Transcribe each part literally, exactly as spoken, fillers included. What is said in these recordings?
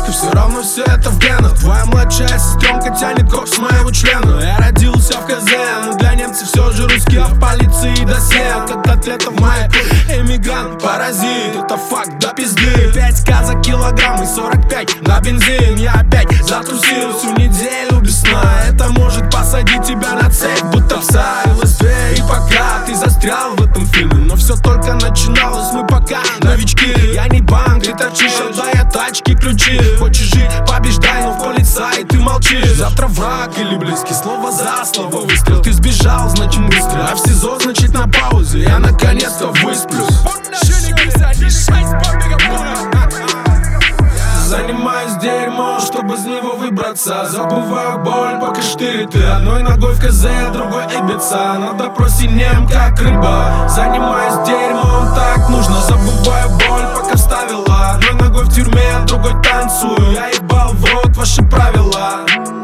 близко, все равно все это в генах. Твоя младшая сестренка тянет кок с моего члена. Я родился в КЗ, но для немцев все же русский, а в полиции досье как атлета в моей крови. Эмигрант, паразит, это факт до пизды. Пять ка за килограмм и сорок пять на бензин. Я опять затрусил всю неделю без сна. Это может посадить тебя на цепь, будто пса. ЛСД, и пока ты застрял в этом фильме, но все только начиналось, мы пока новички. Я не банк, ты торчишь, отдая тачки ключи. Хочешь жить, побеждай, но в полицай ты молчишь. Завтра враг или близкий, слово за слово выстрел. Ты сбежал, значит быстро, а в СИЗО, значит на паузе. Я наконец-то высплюсь. Занимаюсь дерьмом, чтобы из него выбраться. Забываю боль, пока штырит. Ты одной ногой в КЗ, другой Ибица. На допросе нем, как рыба. Занимаюсь дерьмом, так нужно. Забываю боль, пока вставила. Одной ногой в тюрьме, а другой танцую. Я ебал в рот ваши правила.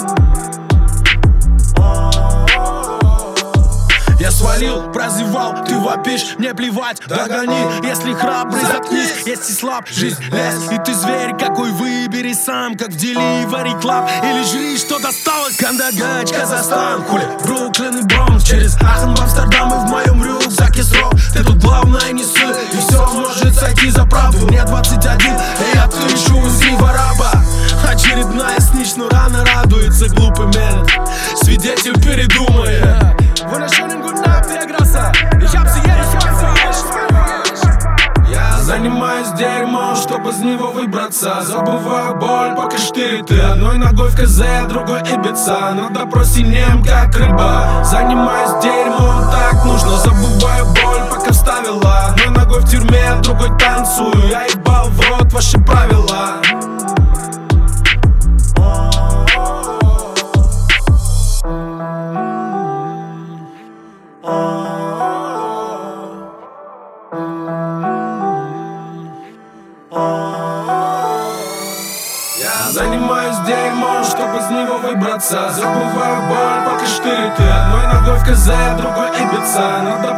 Я свалил, прозевал, ты вопишь, мне плевать, догони. Если храбрый, заткнись, если слаб, жизнь лезь. И ты зверь какой, выбери сам, как в Delivery Club. Или жри, что досталось, Кандагач, Казахстан. Хули, Бруклин и Бронкс, через Ахен в Амстердам. И в моем рюкзаке срок, ты тут главное не сы. И все может сойти за правду. Мне двадцать один, и я тыщу из Ривараба. Очередная снич, но рано радуется глупый мент. Свидетель передумает. Я занимаюсь дерьмом, чтобы из него выбраться. Забываю боль, пока штырит. Ты одной ногой в КЗ, другой Ибица. На допросе нем, как рыба. Занимаюсь дерьмом, так нужно. Забываю боль, пока вставила. Одной ногой в тюрьме, другой танцую. Я ебал в рот ваши правила. Я занимаюсь дерьмом, чтобы из него выбраться. Забываю боль, пока штырит. Ты одной ногой в КЗ, другой Ибица.